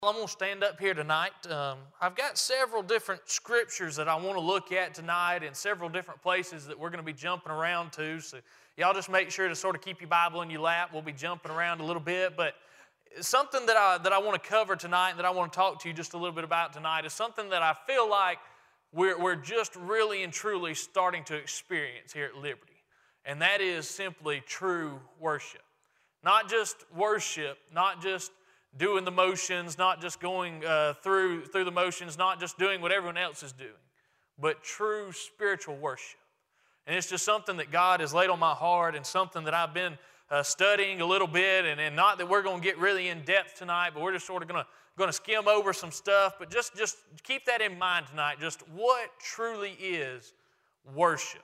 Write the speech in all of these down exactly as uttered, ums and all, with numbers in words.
I'm going to stand up here tonight. Um, I've got several different scriptures that I want to look at tonight and several different places that we're going to be jumping around to. So y'all just make sure to sort of keep your Bible in your lap. We'll be jumping around a little bit. But something that I, that I want to cover tonight, that I want to talk to you just a little bit about tonight, is something that I feel like we're, we're just really and truly starting to experience here at Liberty. And that is simply true worship. Not just worship, not just doing the motions, not just going uh, through, through the motions, not just doing what everyone else is doing, but true spiritual worship. And it's just something that God has laid on my heart and something that I've been uh, studying a little bit, and, and not that we're going to get really in depth tonight, but we're just sort of going to going to skim over some stuff, but just, just keep that in mind tonight, just what truly is worship.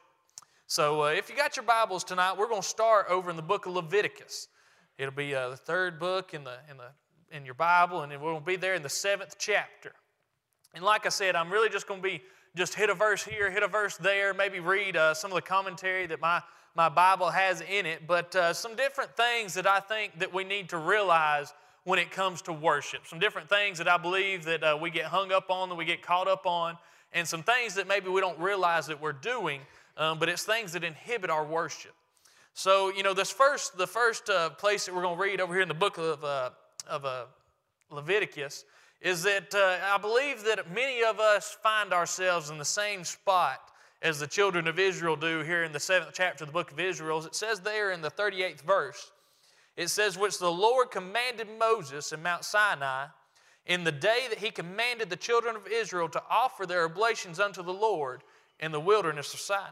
So uh, if you got your Bibles tonight, we're going to start over in the book of Leviticus. It'll be uh, the third book in the in the in your Bible, and we'll be there in the seventh chapter. And like I said, I'm really just going to be just hit a verse here, hit a verse there, maybe read uh, some of the commentary that my, my Bible has in it, but uh, some different things that I think that we need to realize when it comes to worship. Some different things that I believe that uh, we get hung up on, that we get caught up on, and some things that maybe we don't realize that we're doing, um, but it's things that inhibit our worship. So, you know, this first, the first uh, place that we're going to read over here in the book of uh, of uh, Leviticus is that uh, I believe that many of us find ourselves in the same spot as the children of Israel do here in the seventh chapter of the book of Israel. It says there in the thirty-eighth verse, it says, which the Lord commanded Moses in Mount Sinai in the day that he commanded the children of Israel to offer their oblations unto the Lord in the wilderness of Sinai.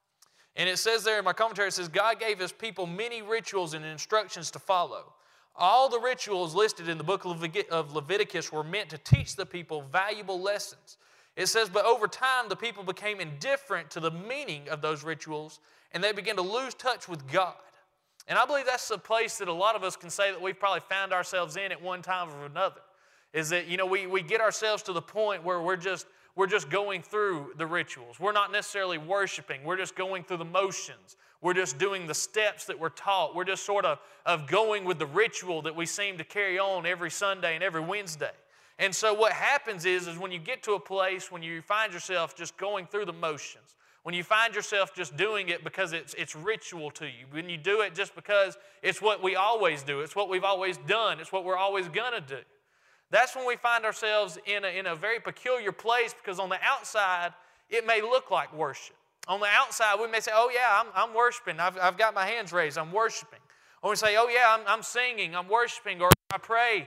And it says there in my commentary, it says, God gave his people many rituals and instructions to follow. All the rituals listed in the book of Leviticus were meant to teach the people valuable lessons. It says, but over time the people became indifferent to the meaning of those rituals, and they began to lose touch with God. And I believe that's the place that a lot of us can say that we've probably found ourselves in at one time or another. Is that, you know, we, we get ourselves to the point where we're just We're just going through the rituals. We're not necessarily worshiping. We're just going through the motions. We're just doing the steps that we're taught. We're just sort of, of going with the ritual that we seem to carry on every Sunday and every Wednesday. And so what happens is, is when you get to a place when you find yourself just going through the motions, when you find yourself just doing it because it's, it's ritual to you, when you do it just because it's what we always do, it's what we've always done, it's what we're always going to do, that's when we find ourselves in a, in a very peculiar place, because on the outside, it may look like worship. On the outside, we may say, oh yeah, I'm, I'm worshiping. I've, I've got my hands raised. I'm worshiping. Or we say, oh yeah, I'm, I'm singing. I'm worshiping. Or I pray.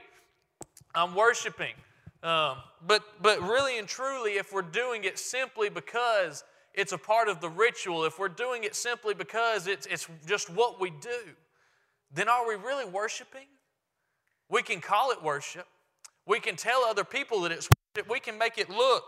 I'm worshiping. Um, but, but really and truly, if we're doing it simply because it's a part of the ritual, if we're doing it simply because it's, it's just what we do, then are we really worshiping? We can call it worship. We can tell other people that it's worship. We can make it look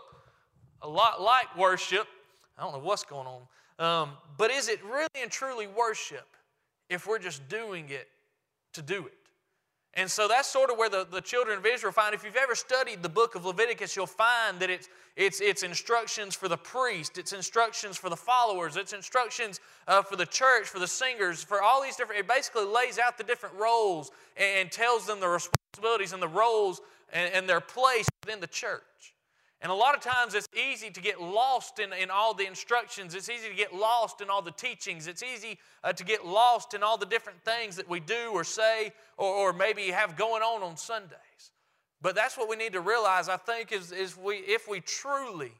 a lot like worship. I don't know what's going on. Um, but is it really and truly worship if we're just doing it to do it? And so that's sort of where the, the children of Israel find. If you've ever studied the book of Leviticus, you'll find that it's, it's, it's instructions for the priest, it's instructions for the followers, it's instructions uh, for the church, for the singers, for all these different, it basically lays out the different roles and, and tells them the responsibilities and the roles and, and their place within the church. And a lot of times it's easy to get lost in, in all the instructions. It's easy to get lost in all the teachings. It's easy uh, to get lost in all the different things that we do or say or, or maybe have going on on Sundays. But that's what we need to realize, I think, is, is we if we truly,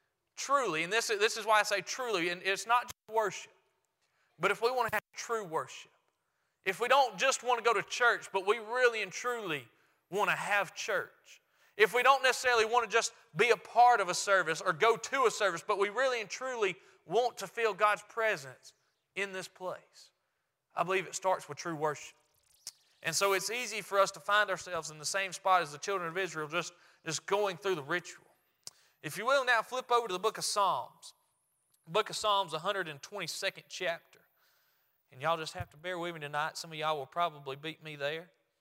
truly, and this, this is why I say truly, and it's not just worship, but if we want to have true worship, if we don't just want to go to church, but we really and truly want to have church, if we don't necessarily want to just be a part of a service or go to a service, but we really and truly want to feel God's presence in this place, I believe it starts with true worship. And so it's easy for us to find ourselves in the same spot as the children of Israel, just, just going through the ritual. If you will now flip over to the book of Psalms. The book of Psalms, one hundred twenty-second chapter. And y'all just have to bear with me tonight. Some of y'all will probably beat me there,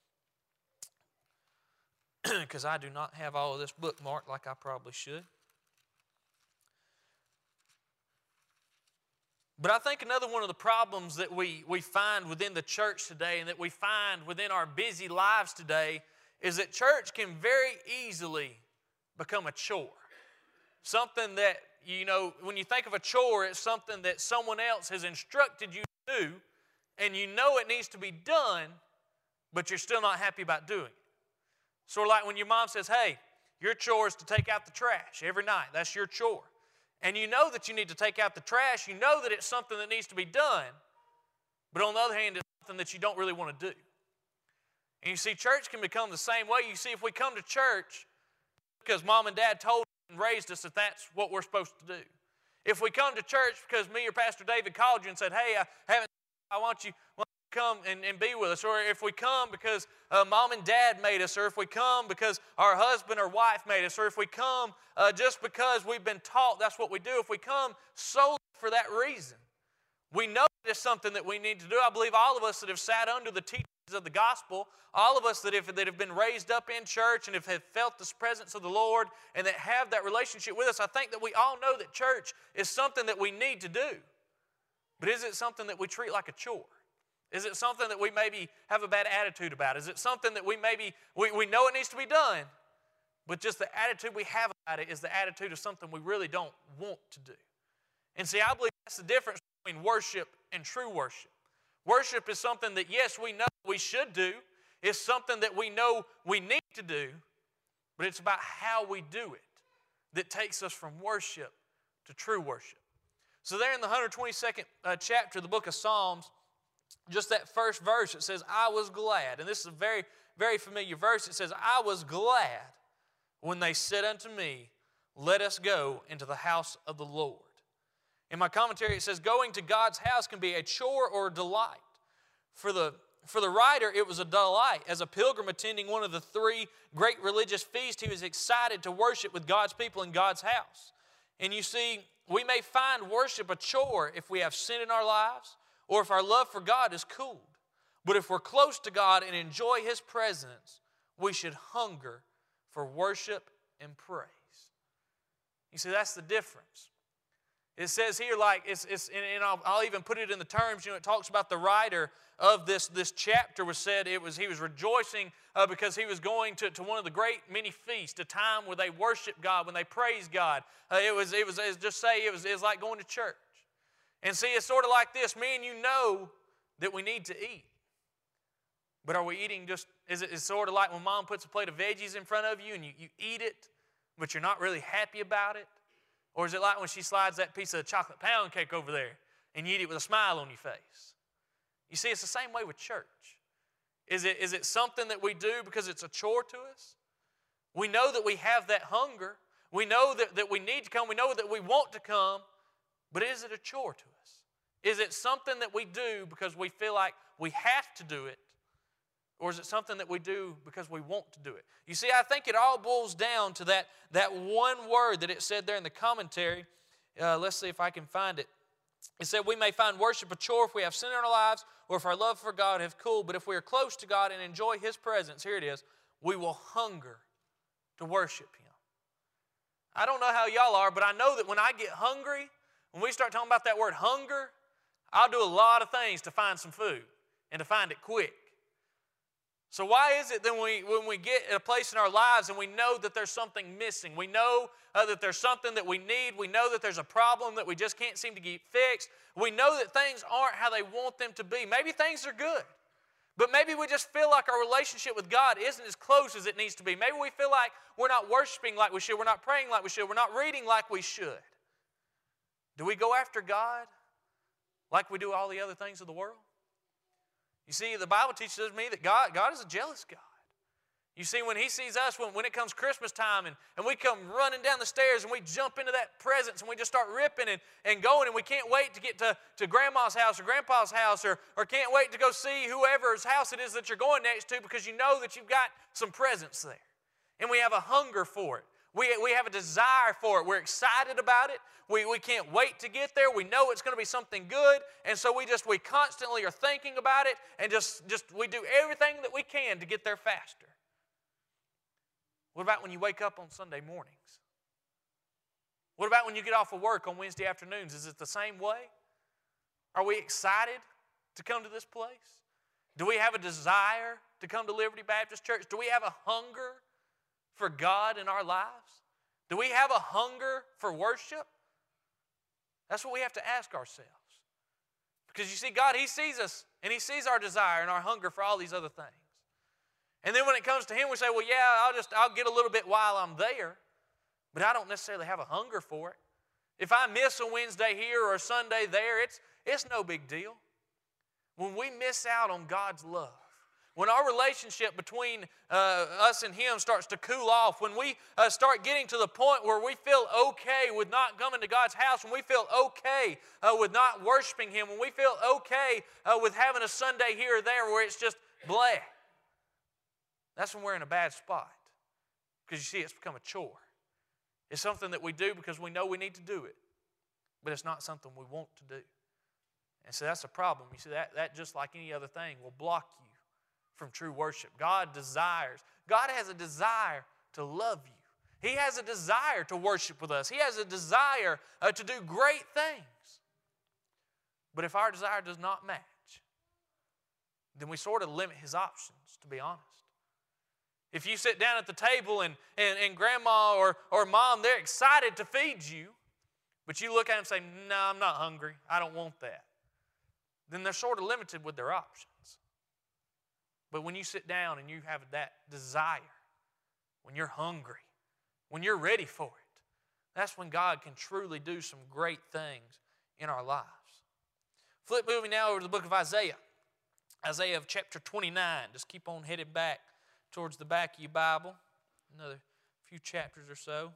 because I do not have all of this bookmarked like I probably should. But I think another one of the problems that we, we find within the church today and that we find within our busy lives today is that church can very easily become a chore. Something that, you know, when you think of a chore, it's something that someone else has instructed you to do, and you know it needs to be done, but you're still not happy about doing it. Sort of like when your mom says, hey, your chore is to take out the trash every night. That's your chore. And you know that you need to take out the trash. You know that it's something that needs to be done, but on the other hand, it's something that you don't really want to do. And you see, church can become the same way. You see, if we come to church because mom and dad told us and raised us that that's what we're supposed to do. If we come to church because me or Pastor David called you and said, hey, I haven't, I want you, want you to come and, and be with us. Or if we come because uh, mom and dad made us. Or if we come because our husband or wife made us. Or if we come uh, just because we've been taught that's what we do. If we come solely for that reason, we know it's something that we need to do. I believe all of us that have sat under the teachings of the gospel, all of us that have, that have been raised up in church and have, have felt the presence of the Lord and that have that relationship with us, I think that we all know that church is something that we need to do. But is it something that we treat like a chore? Is it something that we maybe have a bad attitude about? Is it something that we maybe, we, we know it needs to be done, but just the attitude we have about it is the attitude of something we really don't want to do? And see, I believe that's the difference between worship and true worship. Worship is something that, yes, we know we should do. It's something that we know we need to do, but it's about how we do it that takes us from worship to true worship. So there in the one hundred twenty-second uh, chapter of the book of Psalms, just that first verse, it says, I was glad. And this is a very, very familiar verse. It says, I was glad when they said unto me, let us go into the house of the Lord. In my commentary, it says, going to God's house can be a chore or a delight. For the, for the writer, it was a delight. As a pilgrim attending one of the three great religious feasts, he was excited to worship with God's people in God's house. And you see, we may find worship a chore if we have sin in our lives or if our love for God is cooled. But if we're close to God and enjoy His presence, we should hunger for worship and praise. You see, that's the difference. It says here, like, it's, it's and I'll, I'll even put it in the terms, you know, it talks about the writer of this, this chapter was said, it was he was rejoicing uh, because he was going to, to one of the great many feasts, a time where they worship God, when they praise God. Uh, it was, it was, it was just say, it was, it was like going to church. And see, it's sort of like this. Me and you know that we need to eat. But are we eating just, is it is sort of like when mom puts a plate of veggies in front of you and you, you eat it, but you're not really happy about it? Or is it like when she slides that piece of chocolate pound cake over there and you eat it with a smile on your face? You see, it's the same way with church. Is it, is it something that we do because it's a chore to us? We know that we have that hunger. We know that, that we need to come. We know that we want to come. But is it a chore to us? Is it something that we do because we feel like we have to do it? Or is it something that we do because we want to do it? You see, I think it all boils down to that, that one word that it said there in the commentary. Uh, let's see if I can find it. It said, we may find worship a chore if we have sin in our lives or if our love for God have cooled. But if we are close to God and enjoy His presence, here it is, we will hunger to worship Him. I don't know how y'all are, but I know that when I get hungry, when we start talking about that word hunger, I'll do a lot of things to find some food and to find it quick. So why is it that when we, when we get at a place in our lives and we know that there's something missing, we know uh, that there's something that we need, we know that there's a problem that we just can't seem to get fixed, we know that things aren't how they want them to be. Maybe things are good, but maybe we just feel like our relationship with God isn't as close as it needs to be. Maybe we feel like we're not worshiping like we should, we're not praying like we should, we're not reading like we should. Do we go after God like we do all the other things of the world? You see, the Bible teaches me that God, God is a jealous God. You see, when He sees us, when, when it comes Christmas time and, and we come running down the stairs and we jump into that presence and we just start ripping and, and going and we can't wait to get to, to Grandma's house or Grandpa's house or, or can't wait to go see whoever's house it is that you're going next to because you know that you've got some presence there. And we have a hunger for it. We, we have a desire for it. We're excited about it. We, we can't wait to get there. We know it's going to be something good. And so we just, we constantly are thinking about it and just, just we do everything that we can to get there faster. What about when you wake up on Sunday mornings? What about when you get off of work on Wednesday afternoons? Is it the same way? Are we excited to come to this place? Do we have a desire to come to Liberty Baptist Church? Do we have a hunger for God in our lives? Do we have a hunger for worship? That's what we have to ask ourselves. Because you see, God, He sees us, and He sees our desire and our hunger for all these other things. And then when it comes to Him, we say, well, yeah, I'll just, I'll get a little bit while I'm there, but I don't necessarily have a hunger for it. If I miss a Wednesday here or a Sunday there, it's, it's no big deal. When we miss out on God's love, when our relationship between uh, us and Him starts to cool off, when we uh, start getting to the point where we feel okay with not coming to God's house, when we feel okay uh, with not worshiping Him, when we feel okay uh, with having a Sunday here or there where it's just bleh, that's when we're in a bad spot. Because you see, it's become a chore. It's something that we do because we know we need to do it, but it's not something we want to do. And so that's a problem. You see, that, that just like any other thing will block you from true worship. God desires, God has a desire to love you. He has a desire to worship with us. He has a desire uh, to do great things. But if our desire does not match, then we sort of limit His options, to be honest. If you sit down at the table and, and, and grandma or, or mom, they're excited to feed you, but you look at them and say, no, I'm not hungry. I don't want that. Then they're sort of limited with their options. But when you sit down and you have that desire, when you're hungry, when you're ready for it, that's when God can truly do some great things in our lives. Flip moving now over to the book of Isaiah. Isaiah of chapter twenty-nine. Just keep on headed back towards the back of your Bible. Another few chapters or so.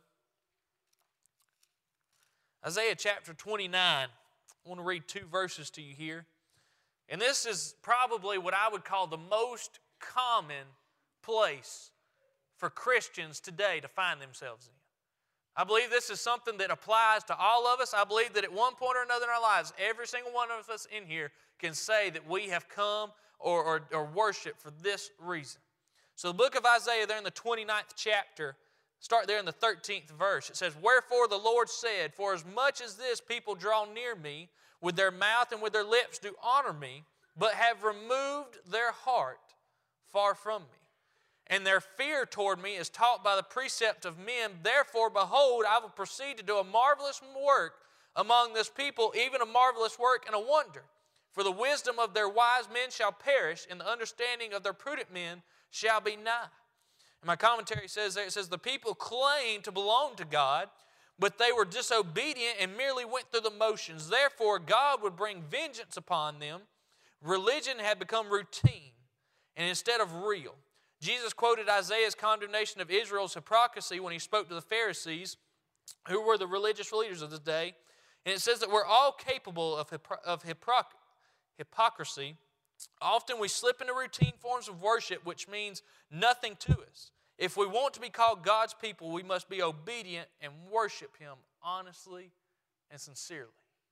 Isaiah chapter twenty-nine. I want to read two verses to you here. And this is probably what I would call the most common place for Christians today to find themselves in. I believe this is something that applies to all of us. I believe that at one point or another in our lives, every single one of us in here can say that we have come or, or, or worship for this reason. So the book of Isaiah there in the twenty-ninth chapter, start there in the thirteenth verse. It says, wherefore the Lord said, for as much as this people draw near me, with their mouth and with their lips do honor me, but have removed their heart far from me. And their fear toward me is taught by the precept of men. Therefore, behold, I will proceed to do a marvelous work among this people, even a marvelous work and a wonder. For the wisdom of their wise men shall perish, and the understanding of their prudent men shall be nigh. And my commentary says there, it says, the people claim to belong to God, but they were disobedient and merely went through the motions. Therefore, God would bring vengeance upon them. Religion had become routine and instead of real. Jesus quoted Isaiah's condemnation of Israel's hypocrisy when He spoke to the Pharisees, who were the religious leaders of the day. And it says that we're all capable of, hypocr- of hypocr- hypocrisy. Often we slip into routine forms of worship, which means nothing to us. If we want to be called God's people, we must be obedient and worship Him honestly and sincerely.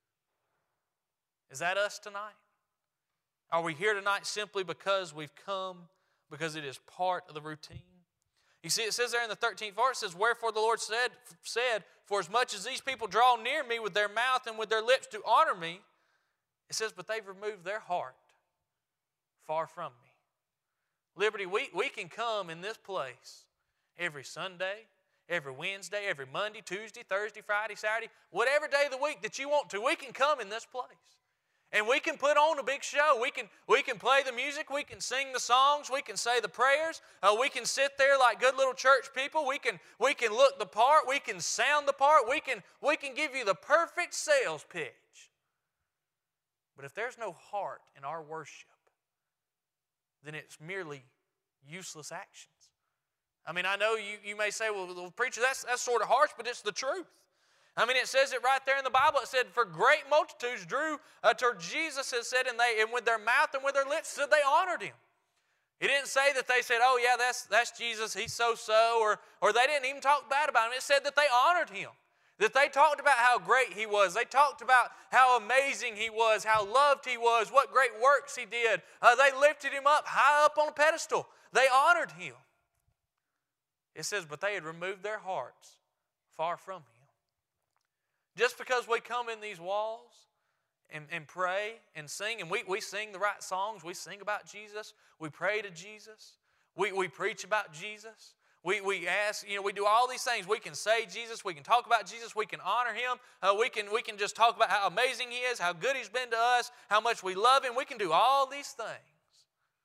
Is that us tonight? Are we here tonight simply because we've come, because it is part of the routine? You see, it says there in the thirteenth verse, it says, wherefore the Lord said, said, for as much as these people draw near me with their mouth and with their lips to honor me, it says, but they've removed their heart far from me. Liberty, we, we can come in this place every Sunday, every Wednesday, every Monday, Tuesday, Thursday, Friday, Saturday, whatever day of the week that you want to, we can come in this place. And we can put on a big show. We can, we can play the music. We can sing the songs. We can say the prayers. Uh, we can sit there like good little church people. We can, we can look the part. We can sound the part. We can, we can give you the perfect sales pitch. But if there's no heart in our worship, then it's merely useless actions. I mean, I know you, you may say, well, well, preacher, that's, that's sort of harsh, but it's the truth. I mean, it says it right there in the Bible. It said, for great multitudes drew uh, to Jesus, it said, and they and with their mouth and with their lips said they honored Him. It didn't say that they said, oh, yeah, that's, that's Jesus, He's so-so, or, or they didn't even talk bad about Him. It said that they honored Him, that they talked about how great He was. They talked about how amazing He was, how loved He was, what great works He did. Uh, they lifted Him up high up on a pedestal. They honored Him. It says, but they had removed their hearts far from Him. Just because we come in these walls and, and pray and sing. And we, we sing the right songs. We sing about Jesus. We pray to Jesus. We, we preach about Jesus. We, we ask, you know, we do all these things. We can say Jesus. We can talk about Jesus. We can honor Him. Uh, we, can, we can just talk about how amazing He is, how good He's been to us, how much we love Him. We can do all these things.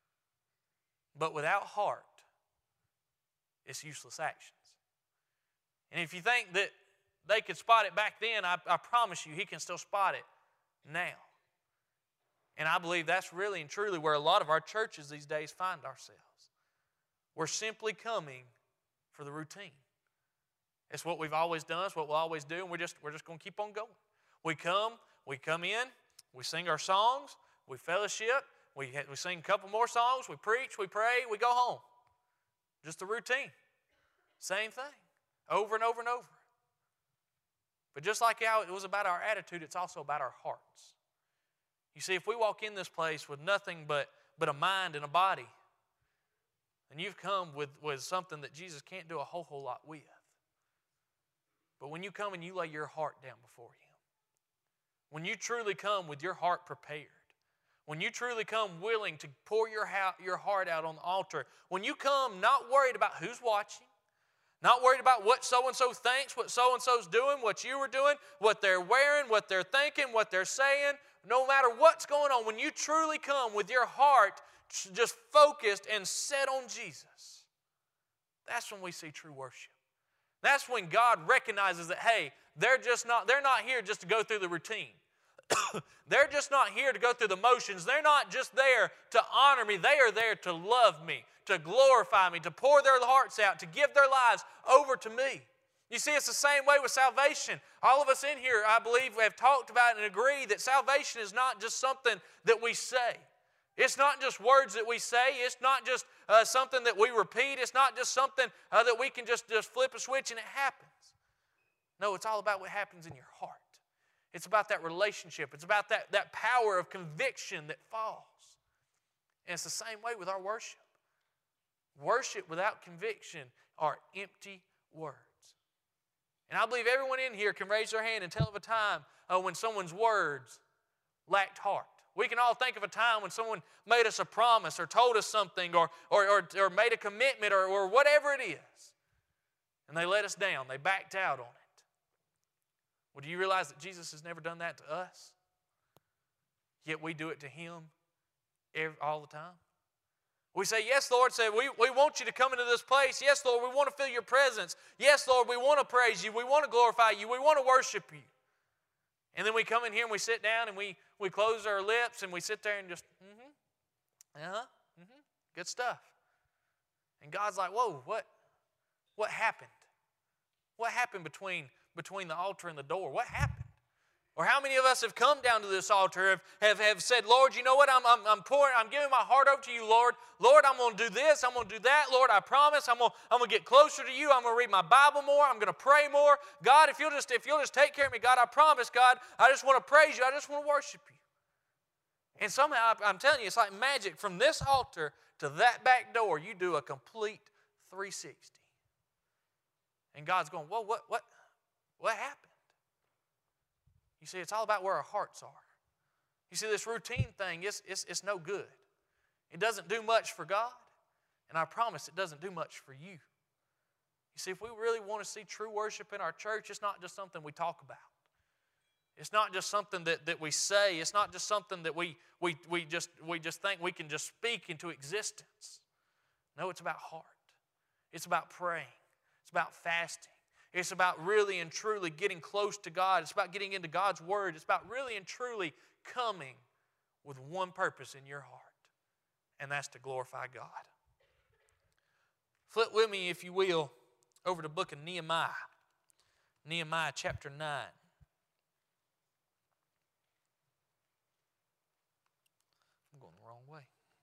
But without heart, it's useless actions. And if you think that they could spot it back then, I, I promise you He can still spot it now. And I believe that's really and truly where a lot of our churches these days find ourselves. We're simply coming for the routine. It's what we've always done. It's what we'll always do, and we're just, we're just going to keep on going. We come, we come in, we sing our songs, we fellowship, we, we sing a couple more songs, we preach, we pray, we go home. Just the routine. Same thing, over and over and over. But just like how it was about our attitude, it's also about our hearts. You see, if we walk in this place with nothing but, but a mind and a body, and you've come with, with something that Jesus can't do a whole, whole lot with. But when you come and you lay your heart down before Him, when you truly come with your heart prepared, when you truly come willing to pour your, ha- your heart out on the altar, when you come not worried about who's watching, not worried about what so-and-so thinks, what so-and-so's doing, what you were doing, what they're wearing, what they're thinking, what they're saying, no matter what's going on, when you truly come with your heart just focused and set on Jesus, that's when we see true worship. That's when God recognizes that, hey, they're just not, they're not here just to go through the routine. They're just not here to go through the motions. They're not just there to honor me. They are there to love me, to glorify me, to pour their hearts out, to give their lives over to me. You see, it's the same way with salvation. All of us in here, I believe, have talked about and agree that salvation is not just something that we say. It's not just words that we say. It's not just uh, something that we repeat. It's not just something uh, that we can just, just flip a switch and it happens. No, it's all about what happens in your heart. It's about that relationship. It's about that, that power of conviction that falls. And it's the same way with our worship. Worship without conviction are empty words. And I believe everyone in here can raise their hand and tell of a time uh, when someone's words lacked heart. We can all think of a time when someone made us a promise or told us something or, or, or, or made a commitment or, or whatever it is. And they let us down. They backed out on it. Well, do you realize that Jesus has never done that to us? Yet we do it to Him every, all the time. We say, yes, Lord, say, we, we want you to come into this place. Yes, Lord, we want to feel your presence. Yes, Lord, we want to praise you. We want to glorify you. We want to worship you. And then we come in here and we sit down and we, we close our lips and we sit there and just, mm-hmm, uh-huh, mm-hmm, good stuff. And God's like, whoa, what, what happened? What happened between, between the altar and the door? What happened? Or how many of us have come down to this altar, have, have, have said, Lord, you know what, I'm, I'm, I'm pouring, I'm giving my heart over to you, Lord. Lord, I'm going to do this, I'm going to do that. Lord, I promise I'm going to, I'm going to get closer to you. I'm going to read my Bible more. I'm going to pray more. God, if you'll, just, if you'll just take care of me, God, I promise, God, I just want to praise you. I just want to worship you. And somehow, I'm telling you, it's like magic. From this altar to that back door, you do a complete three sixty. And God's going, whoa, what, what, what happened? You see, it's all about where our hearts are. You see, this routine thing, it's, it's, it's no good. It doesn't do much for God, and I promise it doesn't do much for you. You see, if we really want to see true worship in our church, it's not just something we talk about. It's not just something that, that we say. It's not just something that we, we, we, just, we just think we can just speak into existence. No, it's about heart. It's about praying. It's about fasting. It's about really and truly getting close to God. It's about getting into God's Word. It's about really and truly coming with one purpose in your heart, and that's to glorify God. Flip with me, if you will, over to the book of Nehemiah. Nehemiah chapter nine. I'm going the wrong way.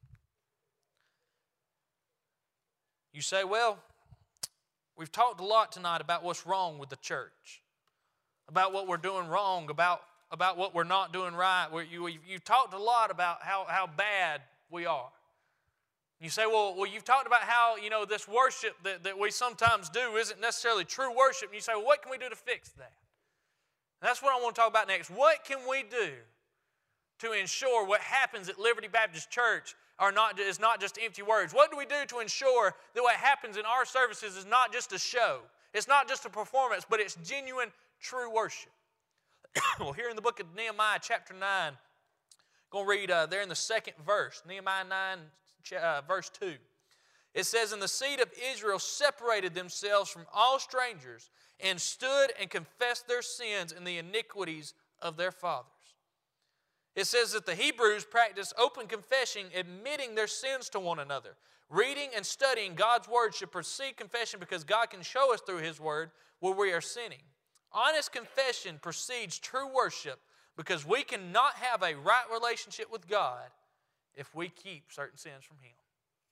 You say, well, we've talked a lot tonight about what's wrong with the church, about what we're doing wrong, about, about what we're not doing right. You, you've talked a lot about how, how bad we are. You say, well, well, you've talked about how, you know, this worship that, that we sometimes do isn't necessarily true worship. And you say, well, what can we do to fix that? And that's what I want to talk about next. What can we do to ensure what happens at Liberty Baptist Church are not, is not just empty words? What do we do to ensure that what happens in our services is not just a show? It's not just a performance, but it's genuine, true worship. Well, here in the book of Nehemiah, chapter nine, I'm going to read uh, there in the second verse, Nehemiah nine, uh, verse two. It says, "And the seed of Israel separated themselves from all strangers and stood and confessed their sins and the iniquities of their fathers." It says that the Hebrews practiced open confession, admitting their sins to one another. Reading and studying God's Word should precede confession because God can show us through His Word where we are sinning. Honest confession precedes true worship because we cannot have a right relationship with God if we keep certain sins from Him.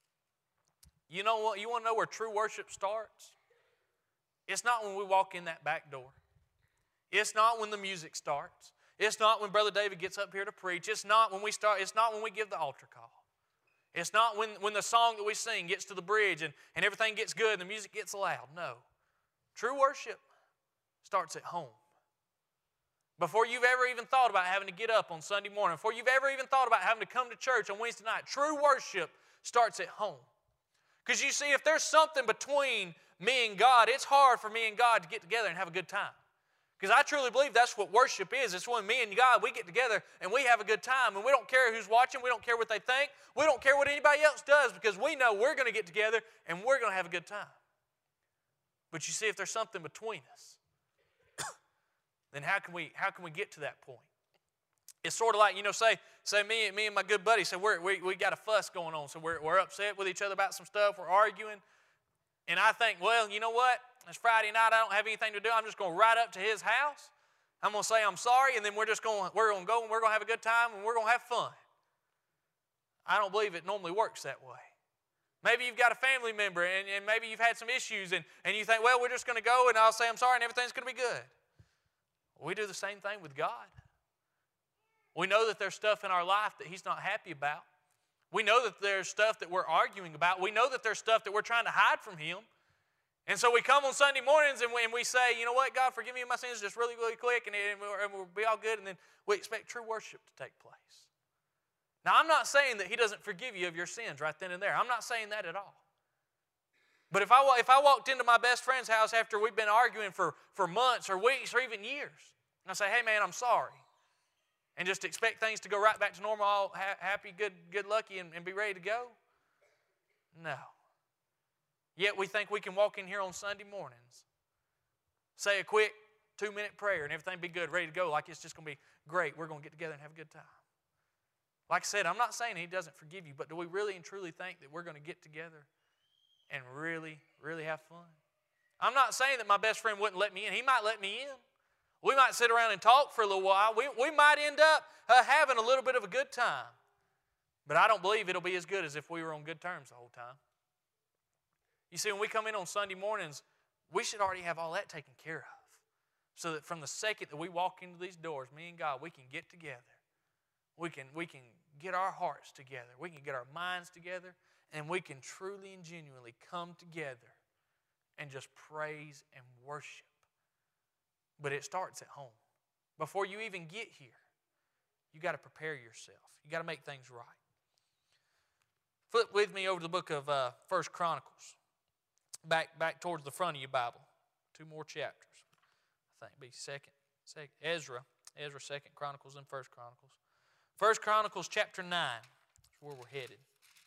You know what? You want to know where true worship starts? It's not when we walk in that back door. It's not when the music starts. It's not when Brother David gets up here to preach. It's not when we start. It's not when we give the altar call. It's not when, when the song that we sing gets to the bridge and, and everything gets good and the music gets loud. No. True worship starts at home. Before you've ever even thought about having to get up on Sunday morning, before you've ever even thought about having to come to church on Wednesday night, true worship starts at home. Because you see, if there's something between me and God, it's hard for me and God to get together and have a good time. Because I truly believe that's what worship is. It's when me and God, we get together and we have a good time. And we don't care who's watching. We don't care what they think. We don't care what anybody else does because we know we're going to get together and we're going to have a good time. But you see, if there's something between us, then how can we how can we get to that point? It's sort of like, you know, say say me, me and my good buddy, say we're, we we got a fuss going on. So we're, we're upset with each other about some stuff. We're arguing. And I think, well, you know what? It's Friday night. I don't have anything to do. I'm just going to ride up to his house. I'm going to say I'm sorry, and then we're just going, we're going to go and we're going to have a good time and we're going to have fun. I don't believe it normally works that way. Maybe you've got a family member and, and maybe you've had some issues and, and you think, well, we're just going to go and I'll say I'm sorry and everything's going to be good. We do the same thing with God. We know that there's stuff in our life that He's not happy about. We know that there's stuff that we're arguing about. We know that there's stuff that we're trying to hide from Him. And so we come on Sunday mornings and we, and we say, you know what, God, forgive me of my sins just really, really quick, and, and, we'll, and we'll be all good, and then we expect true worship to take place. Now, I'm not saying that He doesn't forgive you of your sins right then and there. I'm not saying that at all. But if I, if I walked into my best friend's house after we've been arguing for, for months or weeks or even years, and I say, hey, man, I'm sorry, and just expect things to go right back to normal, all ha- happy, good, good, lucky, and, and be ready to go? No. Yet we think we can walk in here on Sunday mornings, say a quick two-minute prayer, and everything be good, ready to go, like it's just going to be great. We're going to get together and have a good time. Like I said, I'm not saying He doesn't forgive you, but do we really and truly think that we're going to get together and really, really have fun? I'm not saying that my best friend wouldn't let me in. He might let me in. We might sit around and talk for a little while. We, we might end up uh, having a little bit of a good time. But I don't believe it'll be as good as if we were on good terms the whole time. You see, when we come in on Sunday mornings, we should already have all that taken care of. So that from the second that we walk into these doors, me and God, we can get together. We can, we can get our hearts together. We can get our minds together. And we can truly and genuinely come together and just praise and worship. But it starts at home. Before you even get here, you got to prepare yourself. You got to make things right. Flip with me over to the book of uh, First Chronicles. Back, back towards the front of your Bible. Two more chapters. I think be second, second Ezra, Ezra, Second Chronicles, and First Chronicles. First Chronicles chapter nine. That's where we're headed.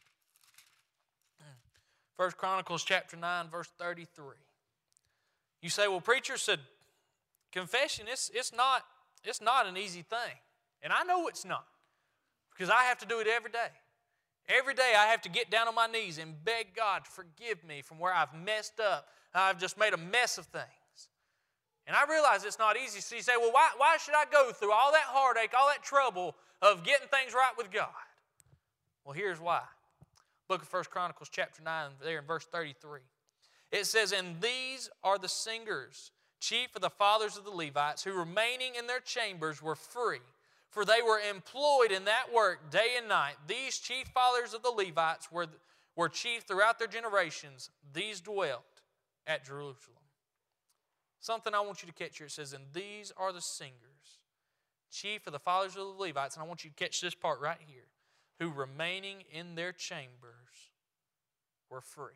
First Chronicles chapter nine, verse thirty-three. You say, well, preacher said, confession, it's, it's, not, it's not an easy thing. And I know it's not. Because I have to do it every day. Every day I have to get down on my knees and beg God to forgive me from where I've messed up. I've just made a mess of things. And I realize it's not easy. So you say, well, why, why should I go through all that heartache, all that trouble of getting things right with God? Well, here's why. Book of First Chronicles chapter nine, there in verse thirty-three. It says, and these are the singers, chief of the fathers of the Levites, who remaining in their chambers were free. For they were employed in that work day and night. These chief fathers of the Levites were, were chief throughout their generations. These dwelt at Jerusalem. Something I want you to catch here. It says, and these are the singers, chief of the fathers of the Levites, and I want you to catch this part right here, who remaining in their chambers were free.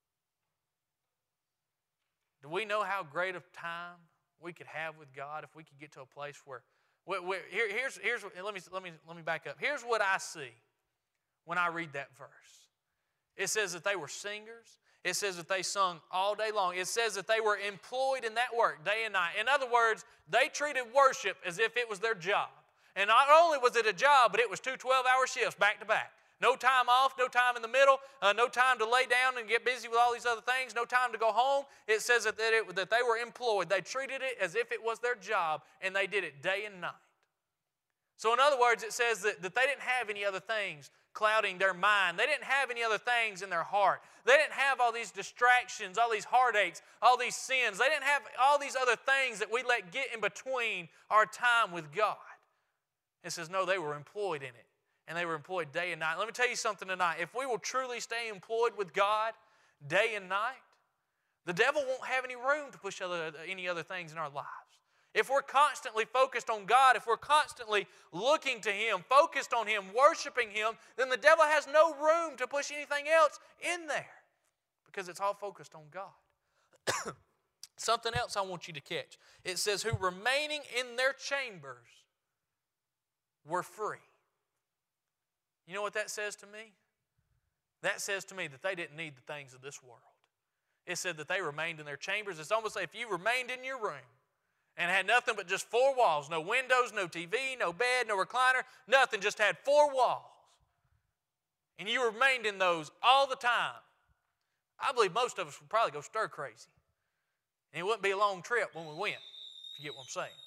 Do we know how great of time we could have with God if we could get to a place where, where, where here, here's, here's, let me, let me, let me back up. Here's what I see when I read that verse. It says that they were singers. It says that they sung all day long. It says that they were employed in that work day and night. In other words, they treated worship as if it was their job. And not only was it a job, but it was two twelve-hour shifts back to back. No time off, no time in the middle, uh, no time to lay down and get busy with all these other things, no time to go home. It says that, that, it, that they were employed. They treated it as if it was their job, and they did it day and night. So in other words, it says that, that they didn't have any other things clouding their mind. They didn't have any other things in their heart. They didn't have all these distractions, all these heartaches, all these sins. They didn't have all these other things that we let get in between our time with God. It says, no, they were employed in it. And they were employed day and night. Let me tell you something tonight. If we will truly stay employed with God day and night, the devil won't have any room to push other, any other things in our lives. If we're constantly focused on God, if we're constantly looking to Him, focused on Him, worshiping Him, then the devil has no room to push anything else in there because it's all focused on God. Something else I want you to catch. It says, who remaining in their chambers were free. You know what that says to me? That says to me that they didn't need the things of this world. It said that they remained in their chambers. It's almost like if you remained in your room and had nothing but just four walls, no windows, no T V, no bed, no recliner, nothing, just had four walls. And you remained in those all the time. I believe most of us would probably go stir crazy. And it wouldn't be a long trip when we went, if you get what I'm saying.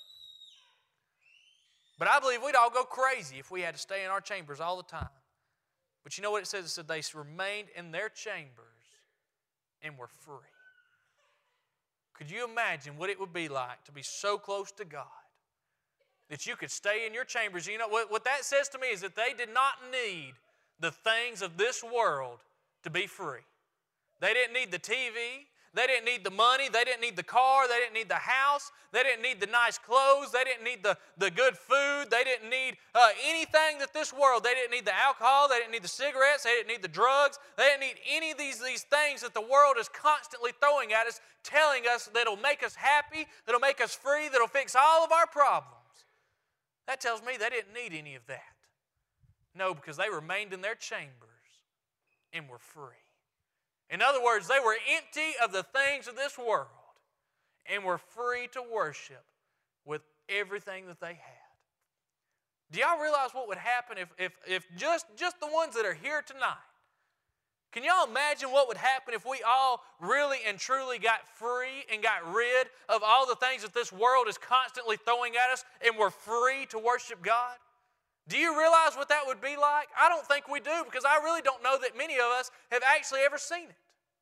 But I believe we'd all go crazy if we had to stay in our chambers all the time. But you know what it says? It said they remained in their chambers and were free. Could you imagine what it would be like to be so close to God that you could stay in your chambers? You know, what, what that says to me is that they did not need the things of this world to be free. They didn't need the T V. They didn't need the money. They didn't need the car. They didn't need the house. They didn't need the nice clothes. They didn't need the, the good food. They didn't need uh, anything that this world. They didn't need the alcohol. They didn't need the cigarettes. They didn't need the drugs. They didn't need any of these, these things that the world is constantly throwing at us, telling us that it'll make us happy, that'll make us free, that'll fix all of our problems. That tells me they didn't need any of that. No, because they remained in their chambers and were free. In other words, they were empty of the things of this world and were free to worship with everything that they had. Do y'all realize what would happen if, if, if just, just the ones that are here tonight, can y'all imagine what would happen if we all really and truly got free and got rid of all the things that this world is constantly throwing at us and were free to worship God? Do you realize what that would be like? I don't think we do, because I really don't know that many of us have actually ever seen it.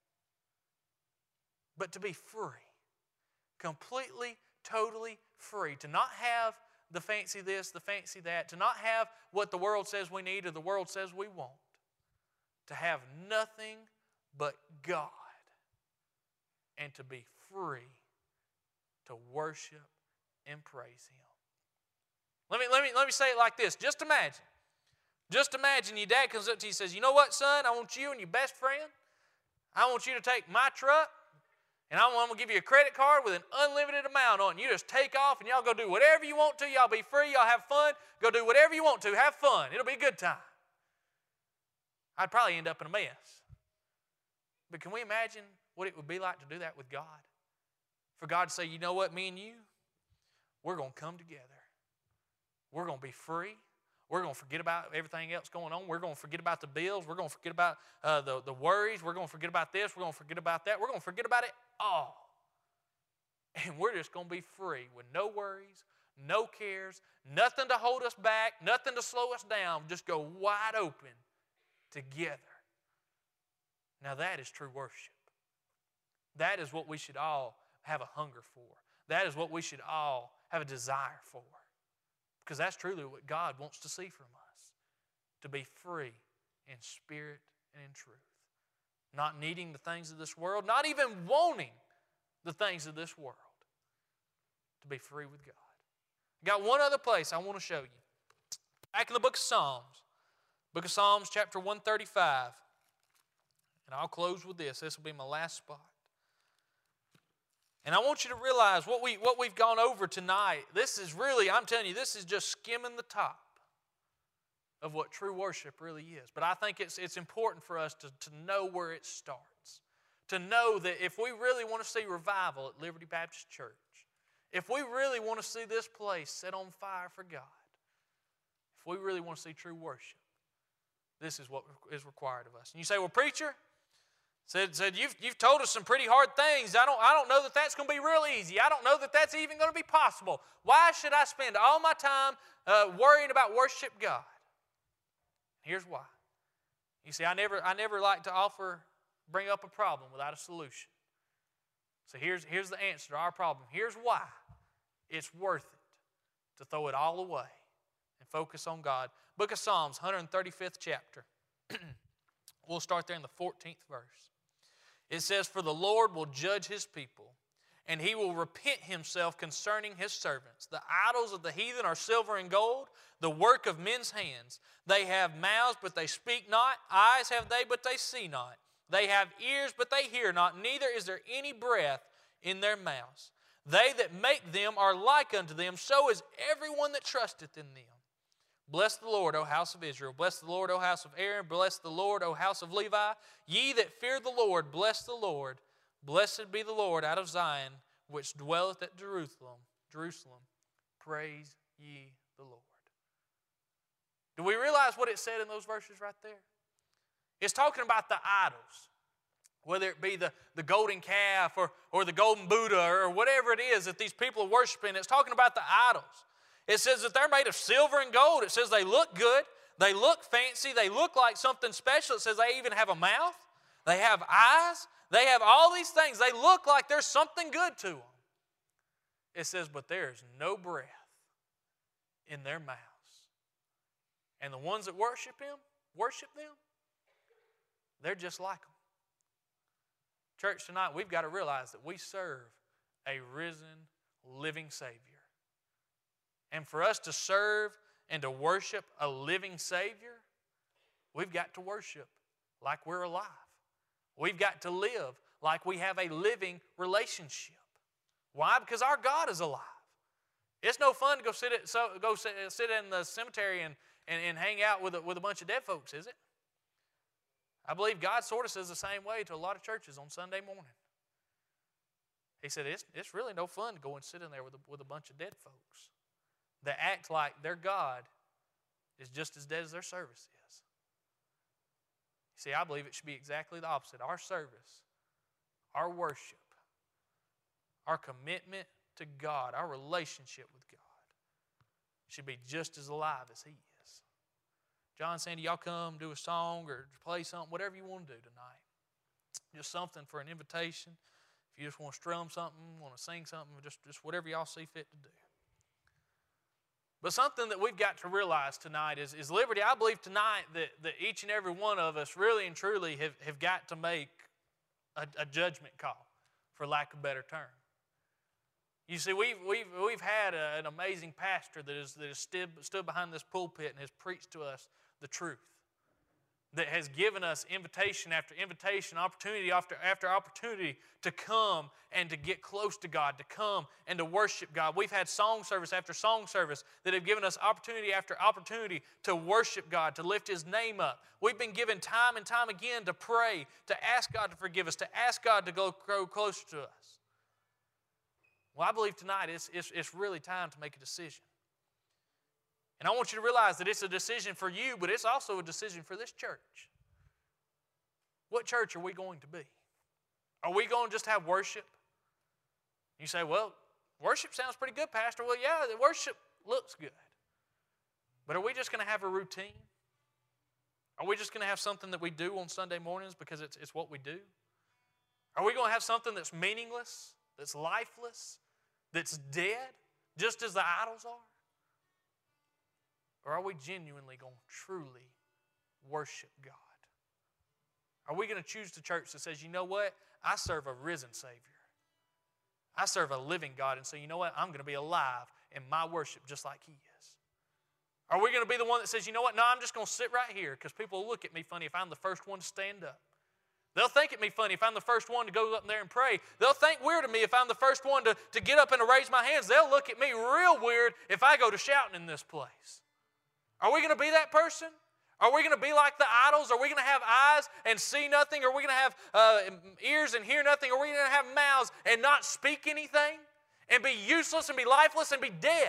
But to be free, completely, totally free, to not have the fancy this, the fancy that, to not have what the world says we need or the world says we want, to have nothing but God, and to be free to worship and praise Him. Let me, let me, let me say it like this. Just imagine. Just imagine your dad comes up to you and says, you know what, son? I want you and your best friend. I want you to take my truck, and I'm going to give you a credit card with an unlimited amount on it. You just take off, and y'all go do whatever you want to. Y'all be free. Y'all have fun. Go do whatever you want to. Have fun. It'll be a good time. I'd probably end up in a mess. But can we imagine what it would be like to do that with God? For God to say, you know what, me and you, we're going to come together. We're going to be free. We're going to forget about everything else going on. We're going to forget about the bills. We're going to forget about uh, the, the worries. We're going to forget about this. We're going to forget about that. We're going to forget about it all. And we're just going to be free with no worries, no cares, nothing to hold us back, nothing to slow us down. Just go wide open together. Now that is true worship. That is what we should all have a hunger for. That is what we should all have a desire for. Because that's truly what God wants to see from us. To be free in spirit and in truth. Not needing the things of this world. Not even wanting the things of this world. To be free with God. I got one other place I want to show you. Back in the book of Psalms. Book of Psalms, chapter one thirty-five. And I'll close with this. This will be my last spot. And I want you to realize what, we, what we've gone over tonight. This is really, I'm telling you, this is just skimming the top of what true worship really is. But I think it's, it's important for us to, to know where it starts. To know that if we really want to see revival at Liberty Baptist Church, if we really want to see this place set on fire for God, if we really want to see true worship, this is what is required of us. And you say, well, preacher, said, said you've, you've told us some pretty hard things. I don't, I don't know that that's going to be real easy. I don't know that that's even going to be possible. Why should I spend all my time uh, worrying about worship God? Here's why. You see, I never, I never like to offer, bring up a problem without a solution. So here's, here's the answer to our problem. Here's why it's worth it to throw it all away and focus on God. Book of Psalms, one hundred thirty-fifth chapter. We'll start there in the fourteenth verse. It says, for the Lord will judge his people, and he will repent himself concerning his servants. The idols of the heathen are silver and gold, the work of men's hands. They have mouths, but they speak not. Eyes have they, but they see not. They have ears, but they hear not. Neither is there any breath in their mouths. They that make them are like unto them. So is everyone that trusteth in them. Bless the Lord, O house of Israel. Bless the Lord, O house of Aaron. Bless the Lord, O house of Levi. Ye that fear the Lord, bless the Lord. Blessed be the Lord out of Zion, which dwelleth at Jerusalem. Jerusalem. Praise ye the Lord. Do we realize what it said in those verses right there? It's talking about the idols. Whether it be the, the golden calf or, or the golden Buddha or whatever it is that these people are worshiping. It's talking about the idols. It says that they're made of silver and gold. It says they look good. They look fancy. They look like something special. It says they even have a mouth. They have eyes. They have all these things. They look like there's something good to them. It says, but there's no breath in their mouths. And the ones that worship Him, worship them, they're just like them. Church, tonight we've got to realize that we serve a risen, living Savior. And for us to serve and to worship a living Savior, we've got to worship like we're alive. We've got to live like we have a living relationship. Why? Because our God is alive. It's no fun to go sit, at, so, go sit, sit in the cemetery and, and, and hang out with a, with a bunch of dead folks, is it? I believe God sort of says the same way to a lot of churches on Sunday morning. He said, it's, it's really no fun to go and sit in there with a, with a bunch of dead folks that act like their God is just as dead as their service is. See, I believe it should be exactly the opposite. Our service, our worship, our commitment to God, our relationship with God should be just as alive as He is. John, Sandy, y'all come, do a song or play something, whatever you want to do tonight. Just something for an invitation. If you just want to strum something, want to sing something, just, just whatever y'all see fit to do. But something that we've got to realize tonight is, is Liberty, I believe tonight that, that each and every one of us really and truly have, have got to make a, a judgment call, for lack of a better term. You see, we've, we've, we've had a, an amazing pastor that, is, that has stood, stood behind this pulpit and has preached to us the truth, that has given us invitation after invitation, opportunity after, after opportunity to come and to get close to God, to come and to worship God. We've had song service after song service that have given us opportunity after opportunity to worship God, to lift His name up. We've been given time and time again to pray, to ask God to forgive us, to ask God to go grow closer to us. Well, I believe tonight it's, it's, it's really time to make a decision. And I want you to realize that it's a decision for you, but it's also a decision for this church. What church are we going to be? Are we going to just have worship? You say, well, worship sounds pretty good, Pastor. Well, yeah, the worship looks good. But are we just going to have a routine? Are we just going to have something that we do on Sunday mornings because it's, it's what we do? Are we going to have something that's meaningless, that's lifeless, that's dead, just as the idols are? Or are we genuinely going to truly worship God? Are we going to choose the church that says, you know what? I serve a risen Savior. I serve a living God, and so you know what? I'm going to be alive in my worship just like He is? Are we going to be the one that says, you know what, no, I'm just going to sit right here because people will look at me funny if I'm the first one to stand up. They'll think it me funny if I'm the first one to go up there and pray. They'll think weird of me if I'm the first one to, to get up and to raise my hands. They'll look at me real weird if I go to shouting in this place. Are we going to be that person? Are we going to be like the idols? Are we going to have eyes and see nothing? Are we going to have uh, ears and hear nothing? Are we going to have mouths and not speak anything? And be useless and be lifeless and be dead?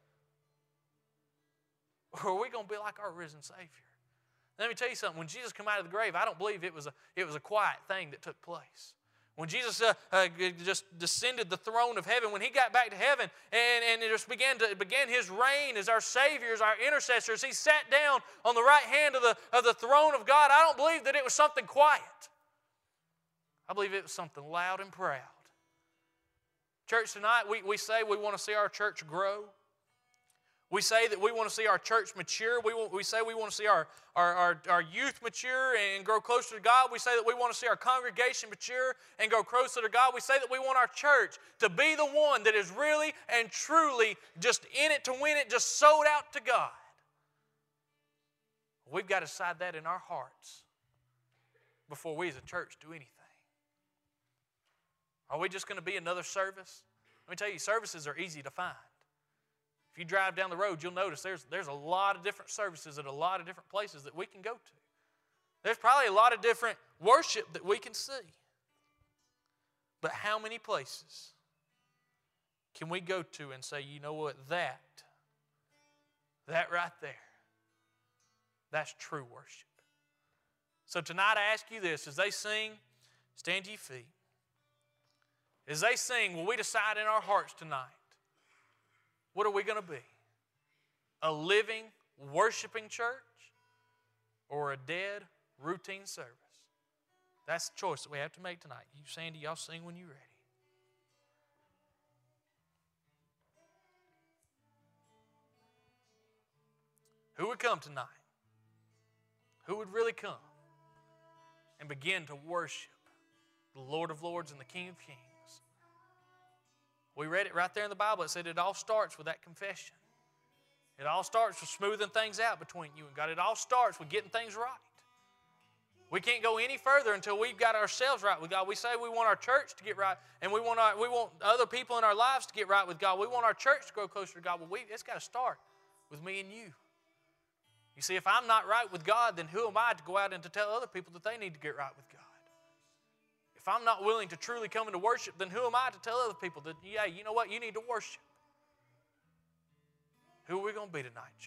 Or are we going to be like our risen Savior? Let me tell you something. When Jesus came out of the grave, I don't believe it was a, it was a quiet thing that took place. When Jesus uh, uh, just descended the throne of heaven, when He got back to heaven and, and it just began to began His reign as our Savior, as our intercessors, He sat down on the right hand of the, of the throne of God. I don't believe that it was something quiet. I believe it was something loud and proud. Church, tonight we, we say we want to see our church grow. We say that we want to see our church mature. We, want, we say we want to see our, our, our, our youth mature and grow closer to God. We say that we want to see our congregation mature and grow closer to God. We say that we want our church to be the one that is really and truly just in it to win it, just sold out to God. We've got to decide that in our hearts before we as a church do anything. Are we just going to be another service? Let me tell you, services are easy to find. If you drive down the road, you'll notice there's, there's a lot of different services at a lot of different places that we can go to. There's probably a lot of different worship that we can see. But how many places can we go to and say, you know what, that, that right there, that's true worship. So tonight I ask you this, as they sing, stand to your feet. As they sing, will we decide in our hearts tonight, what are we going to be? A living, worshiping church or a dead, routine service? That's the choice that we have to make tonight. You, Sandy, y'all sing when you're ready. Who would come tonight? Who would really come and begin to worship the Lord of Lords and the King of Kings? We read it right there in the Bible. It said it all starts with that confession. It all starts with smoothing things out between you and God. It all starts with getting things right. We can't go any further until we've got ourselves right with God. We say we want our church to get right, and we want our, we want other people in our lives to get right with God. We want our church to grow closer to God. Well, we, it's got to start with me and you. You see, if I'm not right with God, then who am I to go out and to tell other people that they need to get right with God? If I'm not willing to truly come into worship, then who am I to tell other people that, yeah, you know what, you need to worship? Who are we going to be tonight, church?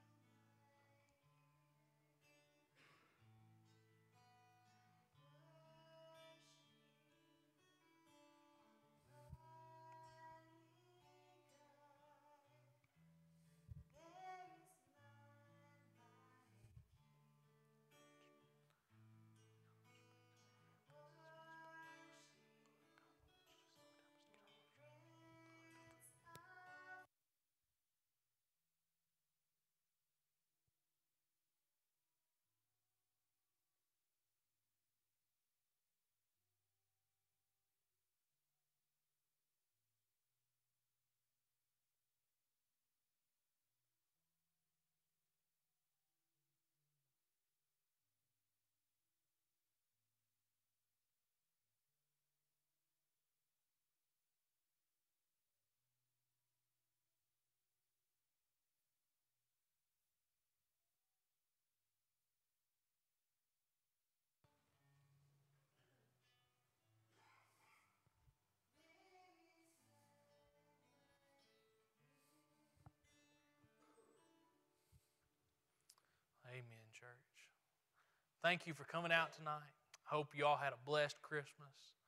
Amen, church. Thank you for coming out tonight. I hope you all had a blessed Christmas.